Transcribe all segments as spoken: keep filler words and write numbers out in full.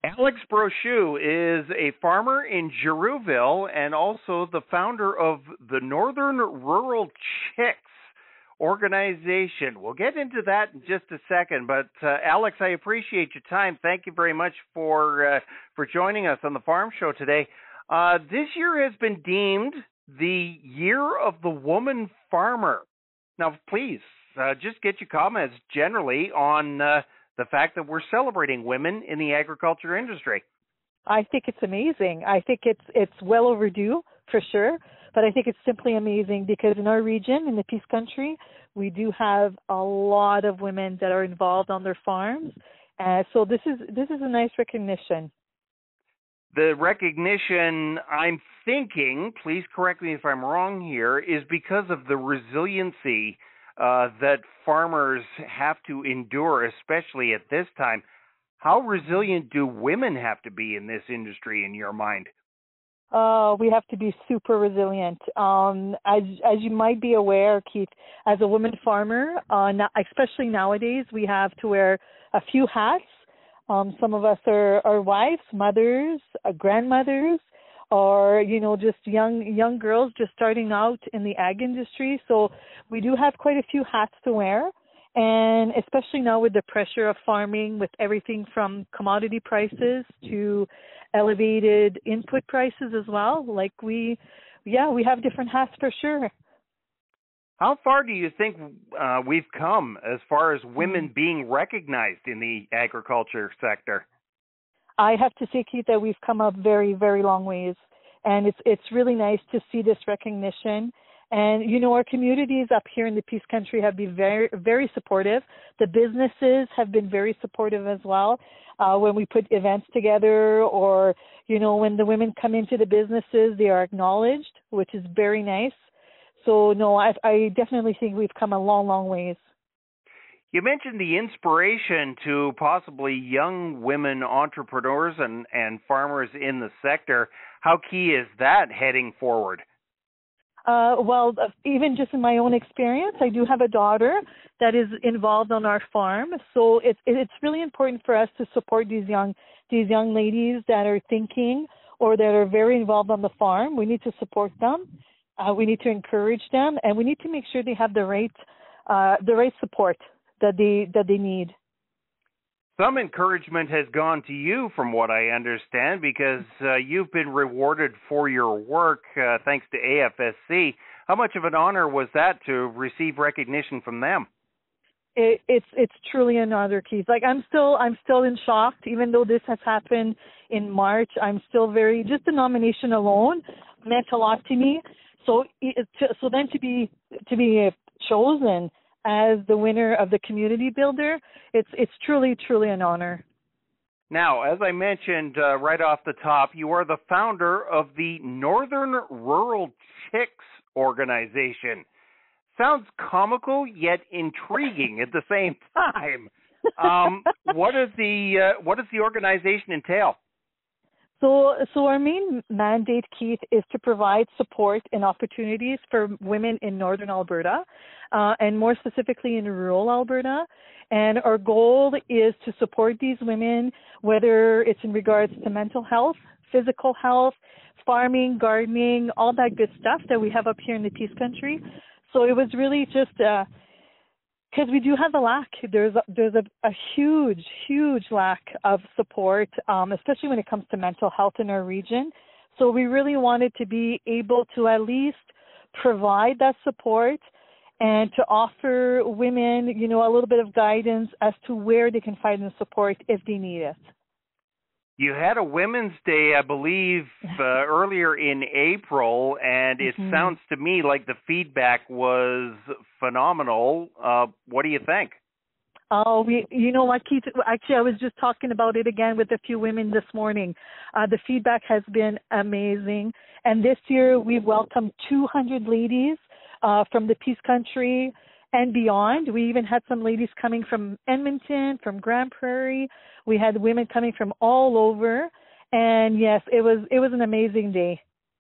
Alex Brochu is a farmer in Girouville and also the founder of the Northern Rural Chicks organization. We'll get into that in just a second, but uh, Alex, I appreciate your time. Thank you very much for uh, for joining us on the Farm Show today. Uh, this year has been deemed the Year of the Woman Farmer. Now, please, uh, just get your comments generally on uh, the fact that we're celebrating women in the agriculture industry. I think it's amazing. I think it's it's well overdue for sure, but I think it's simply amazing because in our region, in the Peace Country, we do have a lot of women that are involved on their farms. Uh, so this is this is a nice recognition. The recognition, I'm thinking, please correct me if I'm wrong here, is because of the resiliency uh, that farmers have to endure, especially at this time. How resilient do women have to be in this industry, in your mind? Uh, we have to be super resilient. Um, as as you might be aware, Keith, as a woman farmer, uh, not, especially nowadays, we have to wear a few hats. Um, some of us are, are wives, mothers, uh, grandmothers, or, you know, just young young girls just starting out in the ag industry. So we do have quite a few hats to wear. And especially now with the pressure of farming, with everything from commodity prices to elevated input prices as well, like we, yeah, we have different hats for sure. How far do you think uh, we've come as far as women being recognized in the agriculture sector? I have to say, Keith, that we've come a very, very long ways. And it's it's really nice to see this recognition. And, you know, our communities up here in the Peace Country have been very, very supportive. The businesses have been very supportive as well. Uh, when we put events together or, you know, when the women come into the businesses, they are acknowledged, which is very nice. So, no, I, I definitely think we've come a long, long ways. You mentioned the inspiration to possibly young women entrepreneurs and, and farmers in the sector. How key is that heading forward? Uh, well, even just in my own experience, I do have a daughter that is involved on our farm. So it's it's really important for us to support these young these young ladies that are thinking or that are very involved on the farm. We need to support them. Uh, we need to encourage them, and we need to make sure they have the right uh, the right support that they that they need. Some encouragement has gone to you, from what I understand, because uh, you've been rewarded for your work uh, thanks to A F S C. How much of an honor was that to receive recognition from them? It, it's it's truly an honor, Keith. Like I'm still I'm still in shock, even though this has happened in March. I'm still very just the nomination alone meant a lot to me. So it, to, so then to be to be chosen as the winner of the Community Builder, it's it's truly, truly an honor. Now, as I mentioned uh, right off the top, you are the founder of the Northern Rural Chicks organization. Sounds comical, yet intriguing at the same time. Um, what does the uh, what does the organization entail? So, so our main mandate, Keith, is to provide support and opportunities for women in Northern Alberta, uh, and more specifically in rural Alberta. And our goal is to support these women, whether it's in regards to mental health, physical health, farming, gardening, all that good stuff that we have up here in the Peace Country. So it was really just uh, because we do have a lack. There's a, there's a, a huge, huge lack of support, um, especially when it comes to mental health in our region. So we really wanted to be able to at least provide that support and to offer women, you know, a little bit of guidance as to where they can find the support if they need it. You had a Women's Day, I believe, uh, earlier in April, and it mm-hmm. sounds to me like the feedback was phenomenal. Uh, what do you think? Oh, we, you know what, Keith? Actually, I was just talking about it again with a few women this morning. Uh, the feedback has been amazing, and this year we've welcomed two hundred ladies uh, from the Peace Country and beyond. We even had some ladies coming from Edmonton, from Grand Prairie. We had women coming from all over, and yes, it was it was an amazing day.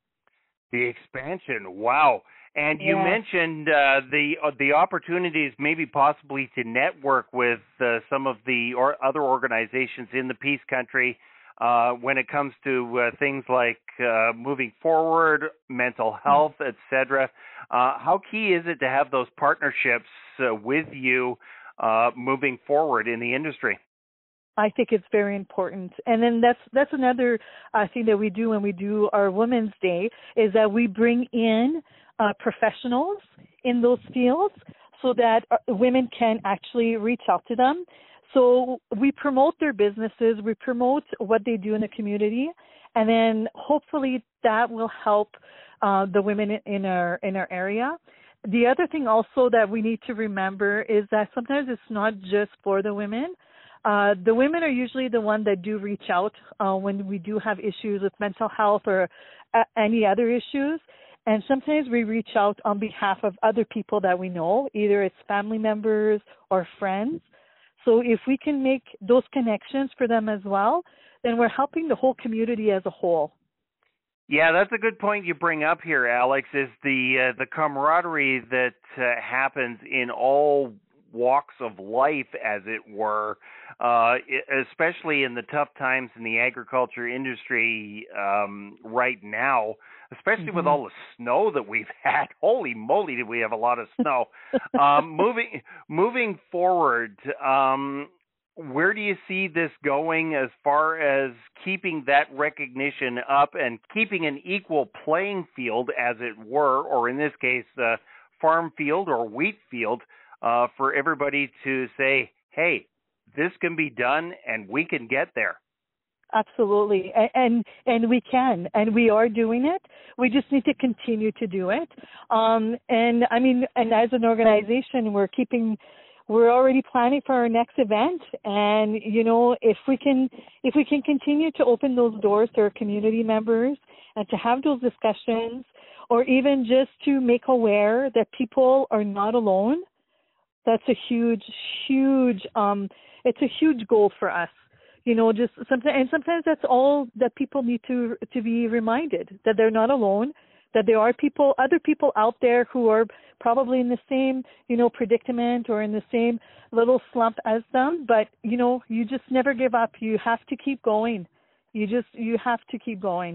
The expansion, wow! And you yes. mentioned uh, the uh, the opportunities, maybe possibly to network with uh, some of the or other organizations in the Peace Country. uh, when it comes to uh, things like uh, moving forward, mental health, et cetera. Uh, how key is it to have those partnerships uh, with you uh, moving forward in the industry? I think it's very important. And then that's that's another uh, thing that we do when we do our Women's Day is that we bring in uh, professionals in those fields so that uh, women can actually reach out to them. So we promote their businesses, we promote what they do in the community, and then hopefully that will help uh, the women in our in our area. The other thing also that we need to remember is that sometimes it's not just for the women. Uh, the women are usually the one that do reach out uh, when we do have issues with mental health or uh, any other issues. And sometimes we reach out on behalf of other people that we know, either it's family members or friends. So if we can make those connections for them as well, then we're helping the whole community as a whole. Yeah, that's a good point you bring up here, Alex, is the uh, the camaraderie that uh, happens in all walks of life, as it were, uh, especially in the tough times in the agriculture industry um, right now, especially mm-hmm. with all the snow that we've had. Holy moly, did we have a lot of snow. um, moving moving forward, um, where do you see this going as far as keeping that recognition up and keeping an equal playing field, as it were, or in this case, uh, farm field or wheat field, Uh, for everybody to say, hey, this can be done and we can get there? Absolutely. And, and and we can, and we are doing it. We just need to continue to do it. Um, and I mean, and as an organization, we're keeping, we're already planning for our next event. And, you know, if we can, if we can continue to open those doors to our community members and to have those discussions, or even just to make aware that people are not alone, that's a huge, huge, um, it's a huge goal for us. You know, just sometimes, and sometimes that's all that people need to, to be reminded, that they're not alone, that there are people, other people out there who are probably in the same, you know, predicament or in the same little slump as them. But, you know, you just never give up. You have to keep going. You just, you have to keep going.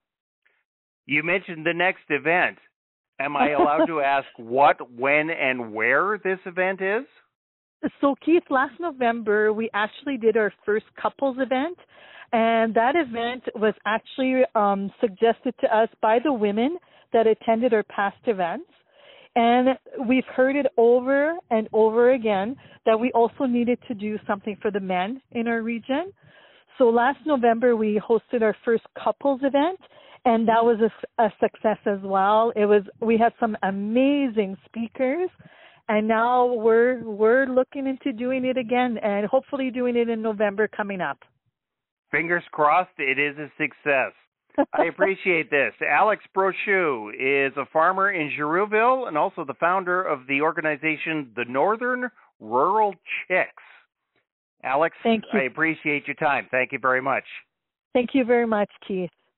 You mentioned the next event. Am I allowed to ask what, when, and where this event is? So, Keith, last November, we actually did our first couples event, and that event was actually um, suggested to us by the women that attended our past events. And we've heard it over and over again that we also needed to do something for the men in our region. So last November, we hosted our first couples event, and that was a, a success as well. It was, we had some amazing speakers, and now we're we're looking into doing it again, and hopefully doing it in November coming up. Fingers crossed, it is a success. I appreciate this. Alex Brochu is a farmer in Girouville and also the founder of the organization the Northern Rural Chicks. Alex, Thank you. I appreciate your time. Thank you very much. Thank you very much, Keith.